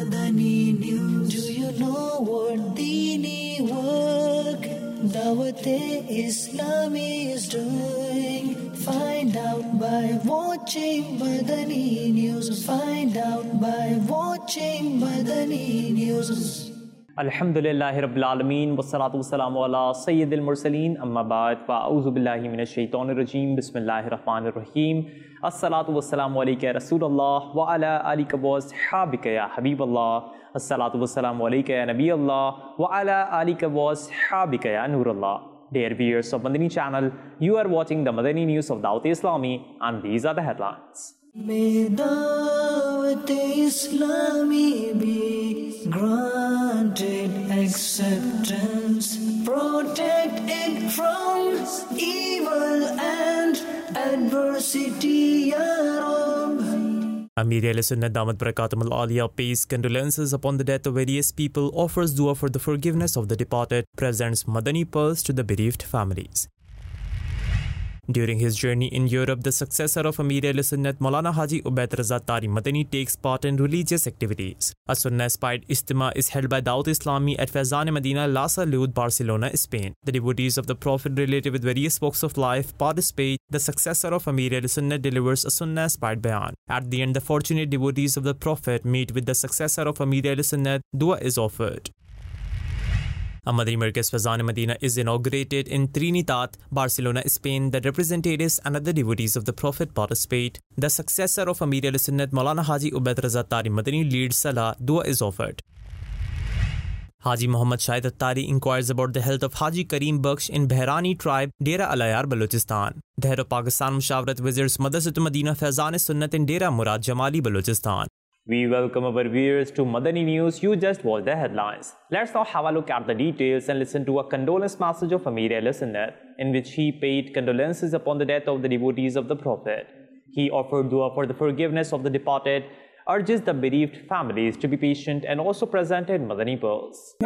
Madani News. Do you know what Dini work Dawat-e-Islami is doing? Find out by watching Madani News. Find out by watching Madani News. Alhamdulillahi Rabbil Alameen wassalatu wassalamu ala Sayyidil Mursaleen amma ba'd fa a'udhu billahi minash shaitanir rajeem bismillahir rahmanir rahim assalatu wassalamu alayka ya Rasulullah wa ala alika wa ashabika ya Habiballah assalatu wassalamu alayka ya Nabiyallah wa ala alika wa ashabika ya Nurullah. Dear viewers of Madani channel, you are watching the Madani News of Dawat-e-Islami and these are the headlines. May Dawat-e-Islami be granted acceptance, protect it from evil and adversity, Ya Rabb. Amir Ahl-Sunnat Damat Barakatum Al-Aliyah pays condolences upon the death of various people, offers dua for the forgiveness of the departed, presents Madani pearls to the bereaved families. During his journey in Europe, the successor of Amir Ahl-Sunnat Maulana Haji Ubaid Raza Tari Madani takes part in religious activities. A Sunnah-inspired Ijtima is held by Dawat-e-Islami at Faizan Medina, La Salud, Barcelona, Spain. The devotees of the Prophet related with various walks of life participate. The successor of Amir Ahl-Sunnat delivers a Sunnah-inspired bayan. At the end, the fortunate devotees of the Prophet meet with the successor of Amir Ahl-Sunnat. Dua is offered. A Madani Markaz Faizan Medina is inaugurated in Trinitat, Barcelona, Spain. The representatives and other devotees of the Prophet participate. The successor of Amir Ahl-Sunnat Maulana Haji Ubaid Raza Tari Madani leads Salah. Dua is offered. Haji Muhammad Shahid Attari inquires about the health of Haji Kareem Bakhsh in Bahrani tribe, Dera Alayar, Balochistan. The head of Pakistan Mushawarat visits Madrasatul Madina Faizan-e-Sunnat in Dera Murad Jamali, Balochistan. We welcome our viewers to Madani News. You just watched the headlines. Let's now have a look at the details and listen to a condolence message of Amir Ahl-Sunnat, in which he paid condolences upon the death of the devotees of the Prophet. He offered dua for the forgiveness of the departed, urges the bereaved families to be patient, and also presented Madani pearls.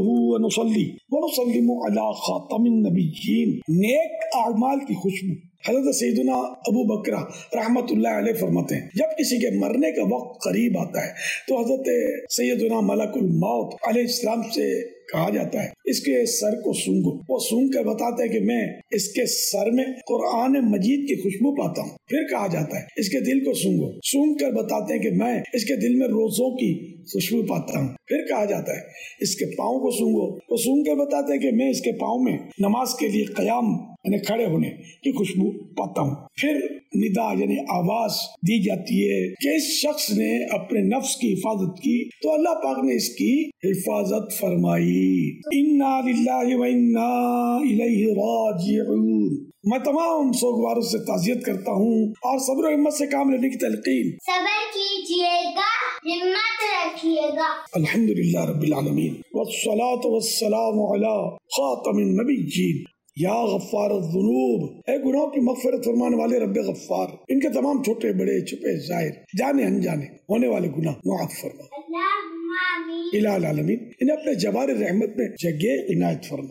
हज़रत सैयदना अबू बकरा रहमतुल्लाह अलैह फरमाते हैं, जब किसी के मरने का वक्त करीब आता है तो हज़रत सैयदना मलकुल मौत अलैहिस्सलाम से कहा जाता है, इसके सर को सूंघो। वो सूंघ कर बताते हैं कि मैं इसके सर में कुरान मजीद की खुशबू पाता हूँ। फिर कहा जाता है इसके दिल को सूंघो। सूंघ कर बताते हैं कि मैं इसके दिल में रोज़ों की खुशबू पाता हूँ। फिर कहा जाता है इसके पाँव को सूंघो। वो सूंघ कर बताते हैं कि मैं इसके पाँव में नमाज के लिए क़याम यानी खड़े होने की खुशबू पाता हूँ। फिर निदा यानी आवाज दी जाती है कि इस शख्स ने अपने नफ्स की हिफाजत की तो अल्लाह पाक ने इसकी हिफाजत फरमाई। इन्ना लिल्लाहि व इन्ना इलैहि राजिऊन। मैं तमाम सोगवारों से ताज़ियत करता हूँ और सब्र और हिम्मत से काम लेने की तलकीन। सब्र कीजिएगा, हिम्मत रखिएगा। अल्हम्दुलिल्लाह रब्बिल आलमीन वस्सलातु वस्सलामु अला खातमिन नबिय्यीन या गफ्फार ज़ुनूब। ए गुनाहों की मग़फ़िरत फरमाने वाले रब्बे गफ्फार, इनके तमाम छोटे बड़े छुपे ज़ाहिर जाने अनजाने होने वाले गुनाह मुआफ़ फरमा। इलाहुल आलमीन इन्हें अपने जवार रहमत में जगह इनायत फरमा।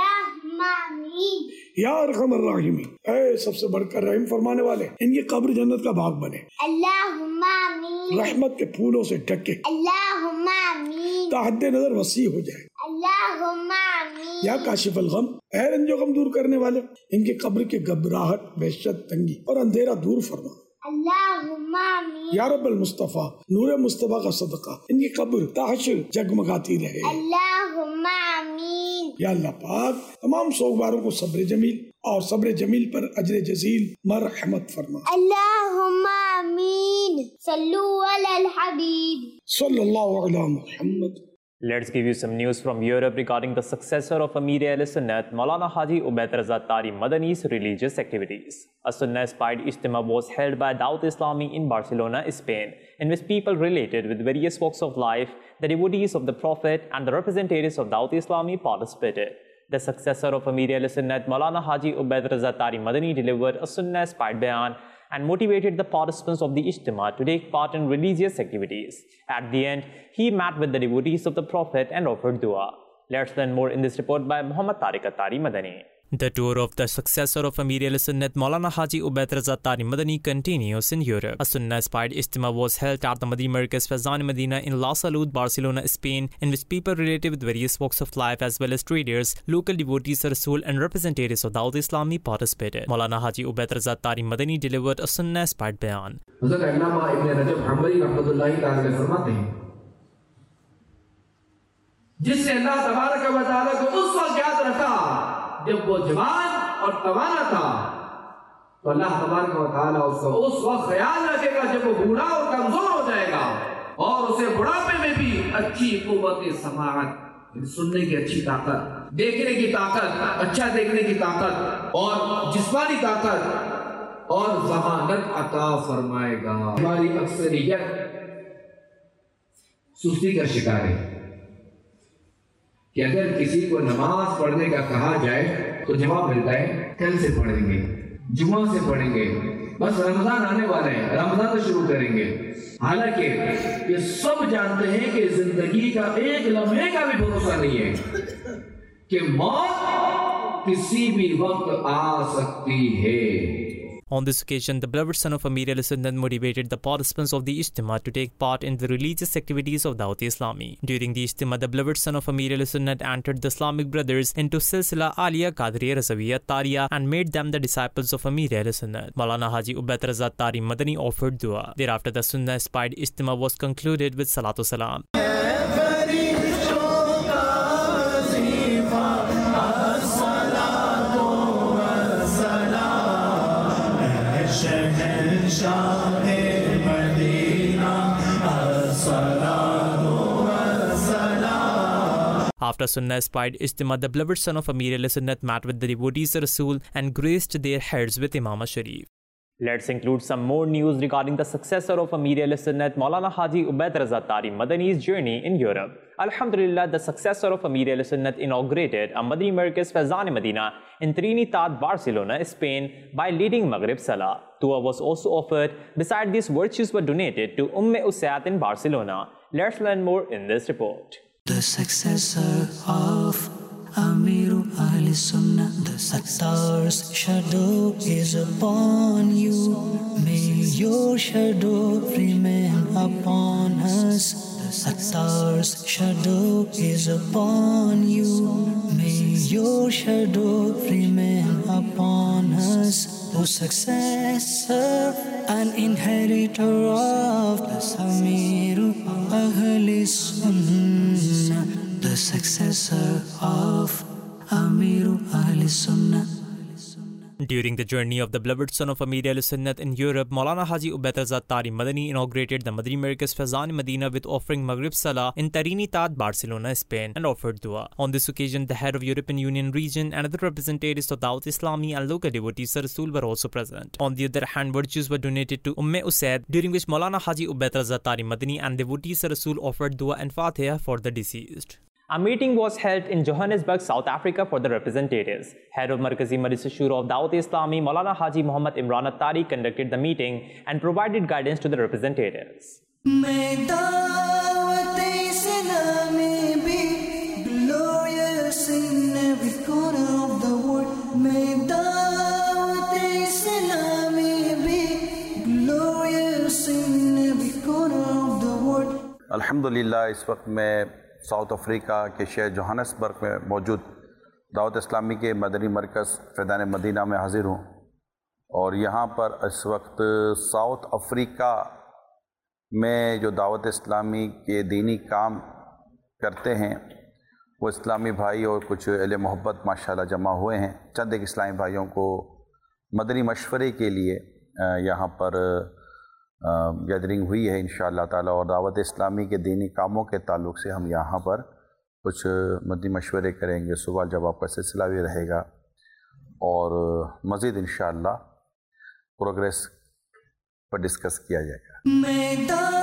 या अरहमर राहिमीन, ऐ सबसे बढ़कर रहम फरमाने वाले, इनकी कब्र जन्नत का बाग बने। रहमत के फूलों से ढके। ताहद्दे नजर वसी हो जाए। या काशिफल गम, ऐ रंजो गम दूर करने वाले, इनकी कब्र की घबराहट, वहशत, तंगी और अंधेरा दूर फरमा। या रब्बल मुस्तफा, नूर मुस्तफा का सदका इनकी कब्र ताहशर जगमगाती रहे। या अल्लाह पाक तमाम सोगवारों को सब्र जमील और सब्र जमील पर अजर जजील मरहमत फरमा। अल्लाहुम्मा आमीन। सल्लु अलल हबीब सल्लल्लाहु अलैहि Muhammad. Let's give you some news from Europe regarding the successor of Amir Ahl-Sunnat, Maulana Haji Ubaid Raza Tari Madani's religious activities. A Sunnah-inspired Ijtima was held by Dawat-e-Islami in Barcelona, Spain, in which people related with various walks of life, the devotees of the Prophet and the representatives of Dawat-e-Islami participated. The successor of Amir Ahl-Sunnat, Maulana Haji Ubaid Raza Tari Madani delivered a Sunnah-inspired bayan and motivated the participants of the Ijtima to take part in religious activities. At the end, he met with the devotees of the Prophet and offered dua. Let's learn more in this report by Muhammad Tariq Attari Madani. The tour of the successor of Amir al-Sunnat Maulana Haji Ubaid Raza Tari Madani continues in Europe. A Sunnah-inspired Ijtima was held at the Madani Markaz Faizan Medina in La Salud, Barcelona, Spain, in which people related with various walks of life as well as traders, local devotees of Rasul and representatives of Dawat Islami participated. Maulana Haji Ubaid Raza Tari Madani delivered a Sunnah-inspired bayan. Hazrat Allama Ibn Rajab Hanbali rahmatullahi ta'ala फरमाते हैं, जिसने अल्लाह तबारक व तआला को उस वक्त याद रखा जब वो जवान और तवाना था, तो अल्लाह तबारक व तआला उसको उस वक्त ख्याल रखेगा जब वो बूढ़ा और कमजोर हो जाएगा, और उसे बुढ़ापे में भी अच्छी कुव्वत समाअत, सुनने की अच्छी ताकत, देखने की ताकत, अच्छा देखने की ताकत और जिस्मानी ताकत और जमानत अता फरमाएगा। हमारी अक्सरियत सुस्ती का शिकार है कि अगर किसी को नमाज पढ़ने का कहा जाए तो जवाब मिलता है कल से पढ़ेंगे, जुमा से पढ़ेंगे, बस रमजान आने वाला है, रमजान से शुरू करेंगे। हालांकि ये सब जानते हैं कि जिंदगी का एक लम्हे का भी भरोसा नहीं है कि मौत किसी भी वक्त आ सकती है। On this occasion, the beloved son of Amir al-Sunnat motivated the participants of the Ijtima to take part in the religious activities of Dawat Islami. During the Ijtima, the beloved son of Amir al-Sunnat entered the Islamic brothers into Silsila Aliya Qadriya Razawiya Tariya and made them the disciples of Amir al-Sunnat. Maulana Haji Ubaid Raza Tari Madani offered dua. Thereafter, the Sunnah-inspired Ijtima was concluded with Salatu Salam. After Sunnah-inspired Ijtima, the beloved son of Amir al-Sunnat met with the devotees of Rasul and graced their heads with Imam Sharif. Let's include some more news regarding the successor of Amir al-Sunnat, Maulana Haji Ubaid Raza Tari Madani's journey in Europe. Alhamdulillah, the successor of Amir al-Sunnat inaugurated a Madani Markaz Faizan Medina in Trinitat, Barcelona, Spain by leading Maghrib Salah. Dua was also offered. Besides, these virtues were donated to Usaid in Barcelona. Let's learn more in this report. The successor of Amir al-Sunnah, the Sattar's shadow is upon you. May your shadow remain upon us. The Sattar's shadow is upon you. May your shadow remain upon us. O successor and inheritor of the Amir al-Sunnah, the successor of Amir al-Sunnah. During the journey of the beloved son of Amir al-Sunnat in Europe, Maulana Haji Ubaid Raza Tari Madani inaugurated the Madani Markaz Faizan Medina with offering Maghrib Salah in Trinitat, Barcelona, Spain, and offered dua. On this occasion, the head of European Union region and other representatives of Dawat Islami and local devotees of Rasul were also present. On the other hand, virtues were donated to Usaid, during which Maulana Haji Ubaid Raza Tari Madani and devotees of Rasul offered dua and Fatiha for the deceased. A meeting was held in Johannesburg, South Africa for the representatives. Head of Markazi Majlis Shura of Dawat Islami, Maulana Haji Muhammad Imran Attari conducted the meeting and provided guidance to the representatives. May Dawat Islami be glorious in every corner of the world. May Dawat Islami be glorious in every corner of the world. अल्हम्दुलिल्लाह इस वक्त मैं south Africa के शहर Johannesburg में मौजूद दावत इस्लामी के मदनी मरकज़ Faizan Medina में हाज़िर हूँ, और यहाँ पर इस वक्त साउथ अफ्रीका में जो दावत इस्लामी के दीनी काम करते हैं वो इस्लामी भाई और कुछ अहले मोहब्बत माशाल्लाह जमा हुए हैं। चंद एक इस्लामी भाइयों को मदनी मशवरे के लिए यहाँ पर गैदरिंग हुई है इंशाअल्लाह ताला, और दावत इस्लामी के दीनी कामों के ताल्लुक़ से हम यहाँ पर कुछ मदनी मशवरे करेंगे। सवाल जवाब का सिलसिला भी रहेगा और मज़ीद इंशाअल्लाह प्रोग्रेस पर डिस्कस किया जाएगा।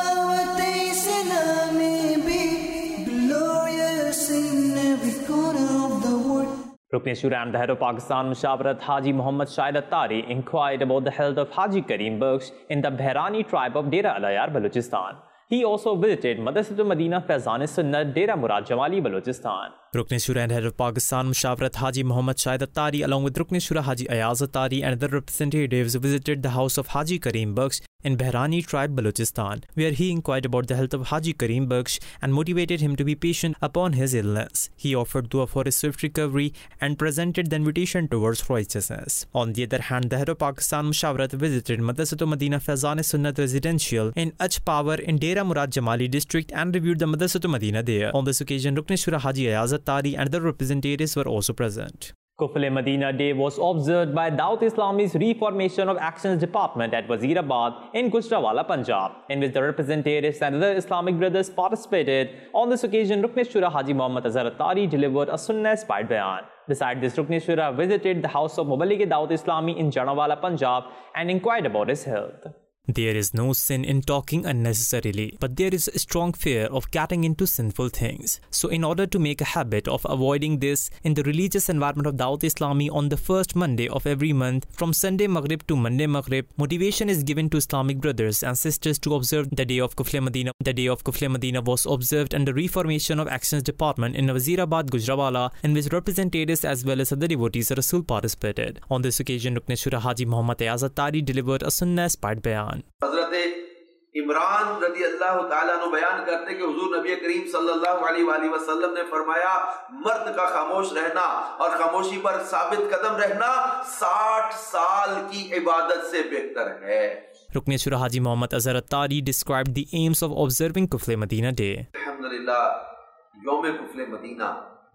Rukn Shura and the head of Pakistan Mushawarat Haji Muhammad Shahid Attari inquired about the health of Haji Karim Bakhsh in the Bahrani tribe of Dera Alayar, Balochistan. He also visited Madrasatul Madina Faizan Sunnat, Dera Murad Jamali, Balochistan. Rukn Shura and Head of Pakistan Mushawarat Haji Muhammad Shahid Attari along with Rukn Shura Haji Ayaz Attari and other representatives visited the house of Haji Karim Bakhsh in Bahrani tribe Balochistan, where he inquired about the health of Haji Karim Bakhsh and motivated him to be patient upon his illness. He offered dua for his swift recovery and presented the invitation towards righteousness. On the other hand, the Head of Pakistan Mushawarat visited Madrasatul Madina Faizan-e-Sunnat Residential in Achpawar in Dera Murad Jamali district and reviewed the Madrasatul Madina there. On this occasion, Rukn Shura Haji Ayaz Attari and other representatives were also present. Kufle Medina Day was observed by Dawat Islami's Reformation of Actions Department at Wazirabad in Gujranwala, Punjab, in which the representatives and other Islamic brothers participated. On this occasion, Rukn Shura Haji Muhammad Azhar Attari delivered a Sunnah-inspired bayan. Besides this, Rukn Shura visited the house of Muballigh Dawat Islami in Gujranwala, Punjab and inquired about his health. There is no sin in talking unnecessarily, but there is a strong fear of getting into sinful things. So in order to make a habit of avoiding this, in the religious environment of Dawat Islami on the first Monday of every month, from Sunday Maghrib to Monday Maghrib, motivation is given to Islamic brothers and sisters to observe the Day of Kufle Medina. The Day of Kufle Medina was observed under Reformation of Actions Department in Wazirabad, Gujranwala, in which representatives as well as other devotees of Rasul participated. On this occasion, Rukn Shura Haji Muhammad Ayaz Attari delivered a Sunnah-inspired bayan. हज़रत इमरान रज़ी अल्लाह ताला नु बयान करते कि हुजूर नबी करीम सल्लल्लाहु अलैहि वसल्लम ने फरमाया, मर्द का खामोश रहना और खामोशी पर साबित कदम रहना 60 साल की इबादत से बेहतर है. Rukn Shura Haji Muhammad Azhar Attari described the aims of observing Kufle Medina Day. अल्हम्दुलिल्लाह, यौम कुफले मदीना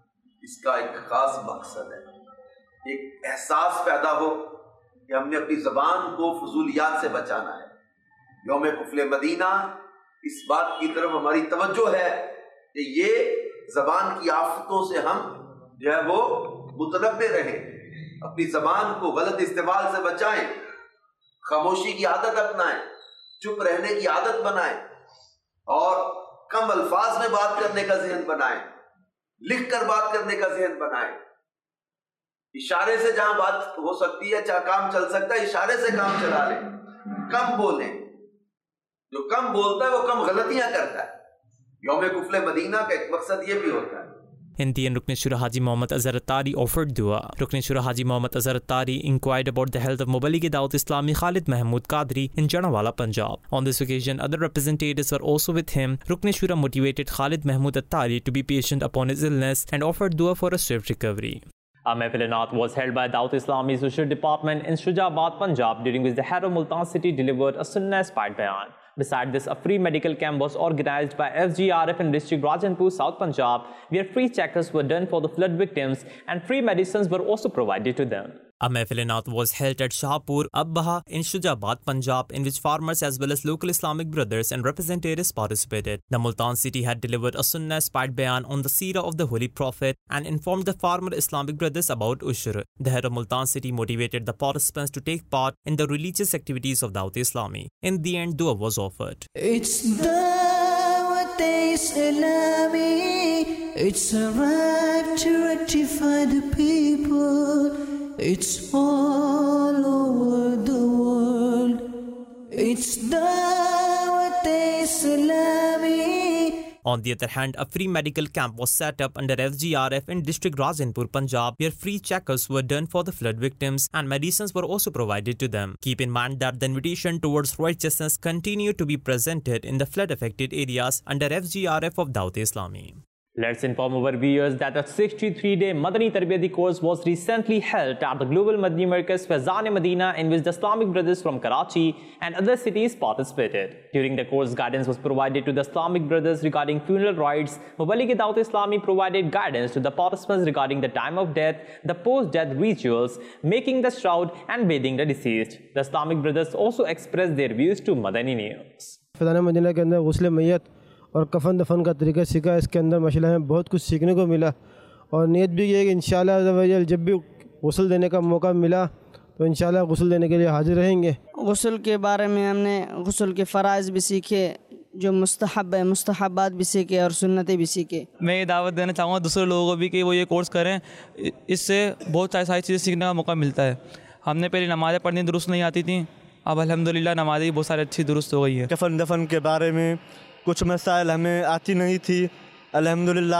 इसका एक खास मकसद है, एक एहसास पैदा हो कि हमने अपनी ज़बान को फजूलियात से बचाना है. यौम कुफले मदीना इस बात की तरफ हमारी तवज्जो है कि ये ज़बान की आफतों से हम जो है वो मुतनब्बे रहें, अपनी ज़बान को गलत इस्तेमाल से बचाएं, खामोशी की आदत अपनाएं, चुप रहने की आदत बनाएं और कम अल्फाज में बात करने का ज़हन बनाएं, लिख कर बात करने का ज़हन बनाएं. इशारे से जहां बात हो सकती है, जहां काम चल सकता है, इशारे से काम चला लें, कम बोलें. जो कम बोलता है वो कम गलतियां करता है. यौम कुफले मदीना का एक मकसद ये भी होता है. In the end, Rukn Shura Haji Muhammad Azhar Attari offered dua. Rukn Shura Haji Muhammad Azhar Attari inquired about the health of Muballigh Dawat Islami Khalid Mahmood Qadri in Gujranwala, Punjab. On this occasion, other representatives were also with him. Rukn Shura motivated Khalid Mahmood Attari to be patient upon his illness and offered dua for a swift recovery. A Mehfil-e-Naat was held by Dawat Islami's Ushur Department in Shujabad, Punjab, during which the head of Multan city delivered a Sunnah-inspired bayan. Besides this, a free medical camp was organized by FGRF in district Rajanpur, South Punjab, where free checkers were done for the flood victims and free medicines were also provided to them. A Mehfil-e-Naat was held at Shahpur, Abbaha in Shujabad, Punjab, in which farmers as well as local Islamic brothers and representatives participated. The Multan city had delivered a Sunnah-inspired bayan on the seerah of the Holy Prophet and informed the farmer Islamic brothers about Ushur. The head of Multan city motivated the participants to take part in the religious activities of Dawat Islami. In the end, dua was offered. It's Dawat Islami. It's arrived to rectify the people. It's all over the world. It's Dawat Islami. On the other hand, a free medical camp was set up under FGRF in district Rajanpur, Punjab, where free checkers were done for the flood victims and medicines were also provided to them. Keep in mind that the invitation towards righteousness continued to be presented in the flood-affected areas under FGRF of Dawat Islami. Let's inform our viewers that a 63-day Madani Tarbiyati course was recently held at the Global Madani Markaz Faizan-e-Madina, in which the Islamic brothers from Karachi and other cities participated. During the course, guidance was provided to the Islamic brothers regarding funeral rites. Muballigh Dawat Islami provided guidance to the participants regarding the time of death, the post-death rituals, making the shroud and bathing the deceased. The Islamic brothers also expressed their views to Madani News. Faizan-e-Madina के अंदर गुस्ल मैयत और कफ़न दफन का तरीका सीखा. इसके अंदर माशाअल्लाह हमें बहुत कुछ सीखने को मिला और नियत भी है कि इंशाअल्लाह जब भी गुस्ल देने का मौका मिला तो इंशाअल्लाह गुस्ल देने के लिए हाजिर रहेंगे. गुस्ल के बारे में हमने गुस्ल के फ़राइज़ भी सीखे, जो मुस्तहब है मुस्तहबात भी सीखे और सुन्नतें भी सीखे. मैं ये दावत देना चाहूँगा दूसरे लोगों को भी कि वो ये कोर्स करें. इससे बहुत सारी चीज़ें सीखने का मौका मिलता है. हमने पहले नमाज़ें पढ़नी दुरुस्त नहीं आती थी, अब अल्हम्दुलिल्लाह नमाज़ें बहुत सारी अच्छी दुरुस्त हो गई है. कफ़न दफन के बारे में कुछ मसाइल हमें आती नहीं थी, अल्हम्दुलिल्लाह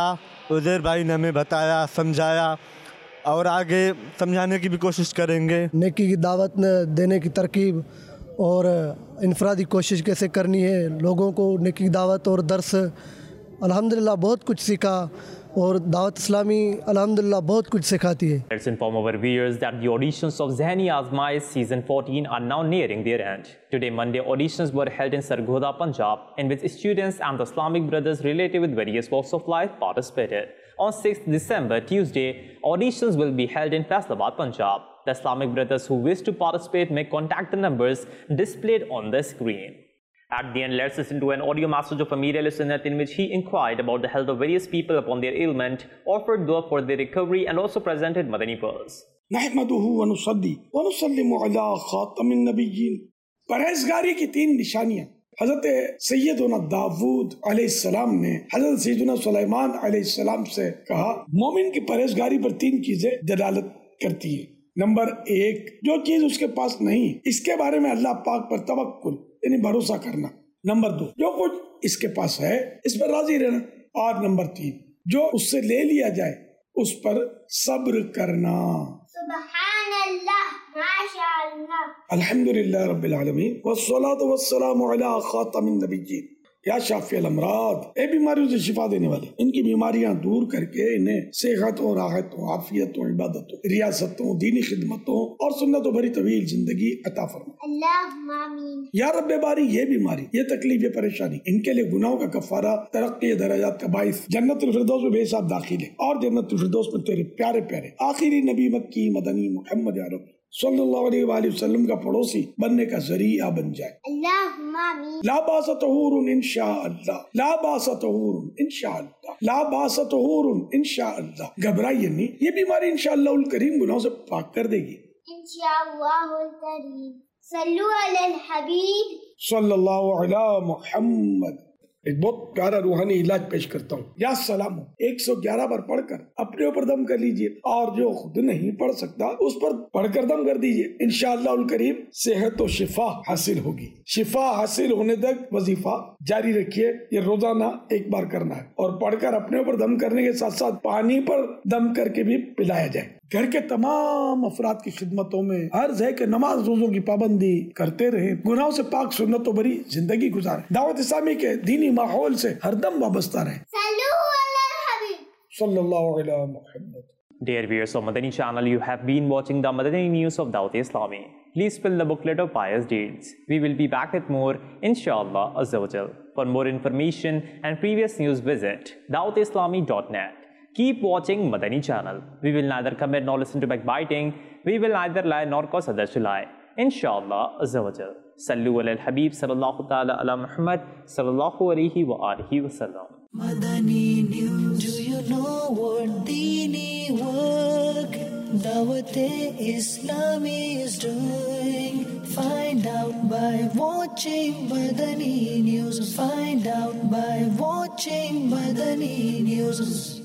उज़ैर भाई ने हमें बताया, समझाया और आगे समझाने की भी कोशिश करेंगे। नेकी की दावत देने की तरकीब और इनफरादी कोशिश कैसे करनी है, लोगों को नेकी की दावत और दर्स, अल्हम्दुलिल्लाह बहुत कुछ सीखा और दावत इस्लामी अल्हम्दुलिल्लाह बहुत कुछ सिखाती है। Let's inform our viewers that the auditions of Zehni Azmaish season 14 are now nearing their end. Today Monday, auditions were held in Sargodha, Punjab, in which students and the Islamic brothers related with various walks of life participated. On 6th December, Tuesday, auditions will be held in Faisalabad, Punjab. The Islamic brothers who wish to participate may contact the numbers displayed on the screen. At the end, let's listen to an audio message of Amir al-Sunnat in which he inquired about the health of various people upon their ailment, offered dua for their recovery and also presented Madani pearls. नहमदुहु व नुसल्ली व नुसल्लिमु अला खातमिन नबिय्यीन। परहेज़गारी की 3 निशानियां हज़रत सैयदना दाऊद अलैहिस्सलाम ने हज़रत सैयदना सुलेमान अलैहिस्सलाम से कहा, मोमिन की परहेज़गारी पर 3 चीजें दलालत करती है। नंबर 1, जो चीज उसके पास नहीं इसके बारे में अल्लाह पाक पर तवक्कुल यानी भरोसा करना। नंबर 2, जो कुछ इसके पास है इस पर राजी रहना। और नंबर 3, जो उससे ले लिया जाए उस पर सब्र करना। सुब्हानअल्लाह, माशाअल्लाह, अल्हम्दुलिल्लाह रब्बिल आलमीन वस्सलातु वस्सलामु अला खातमिन नबिय्यीन। या शाफिअल अमराद, ए बीमारियों से शिफा देने वाले, इनकी बीमारियां दूर करके इन्हें सेहतों, राहतों, आफियतों, इबादतों, रियासतों, दीनी खिदमतों और सुन्नतों भरी तवील जिंदगी अता फरमा। अल्लाहुम्मा आमीन। या रब्बे बारी, ये बीमारी, ये तकलीफ, ये परेशानी, इनके लिए गुनाहों का कफारा, तरक्की दर्जात का बाइस, जन्नतुल फिरदौस में बेहिसाब दाखिल है और जन्नतुल फिरदौस में तेरे प्यारे प्यारे आखिरी नबी मक्की मदनी मोहम्मद अरबी सल्लल्लाहु अलैहि वसल्लम का पड़ोसी बनने का जरिया बन जाए। अल्लाहुम्मा आमीन। ला बासा तहूरुन इंशाअल्लाह, ला बासा तहूरुन इंशाअल्लाह, ला बासा तहूरुन इंशाअल्लाह। घबराइए नहीं, ये बीमारी इंशाअल्लाहुल करीम गुनाहों से पाक कर देगी। इंशाअल्लाहुल करीम। सल्लु अलल हबीब सल्लल्लाहु अला मुहम्मद। एक बहुत प्यारा रूहानी इलाज पेश करता हूँ। या सलाम 111 बार पढ़कर अपने ऊपर दम कर लीजिए और जो खुद नहीं पढ़ सकता उस पर पढ़कर दम कर दीजिए। इंशाअल्लाह करीम सेहत और शिफा हासिल होगी। शिफा हासिल होने तक वजीफा जारी रखिए। ये रोजाना 1 बार करना है और पढ़कर अपने ऊपर दम करने के साथ साथ पानी पर दम करके भी पिलाया जाए। घर के तमाम अफराद की खिदमतों में अर्ज है कि नमाज रोजों की पाबंदी करते रहे, गुनाहों से पाक सुन्नतों भरी जिंदगी गुजारें, दावत इस्लामी के दीनी माहौल से हरदम वाबस्ता रहें। सल्लल्लाहु अलैहि Muhammad. Dear viewers of Madani channel, you have been watching the Madani news of Dawat Islami. Please fill the booklet of pious deeds. We will be back with more, inshallah azza wa jal. For more information and previous news, visit dawatislami.net. Keep watching Madani channel. We will neither commit nor listen to backbiting. We will neither lie nor cause others to lie. Inshallah azza wa jal. Sallu ala al-Habib sallallahu ta'ala ala Muhammad sallallahu alayhi wa alihi wa sallam. Madani News. Do you know what Deeni work Dawat-e-Islami is doing? Find out by watching Madani News. Find out by watching Madani News.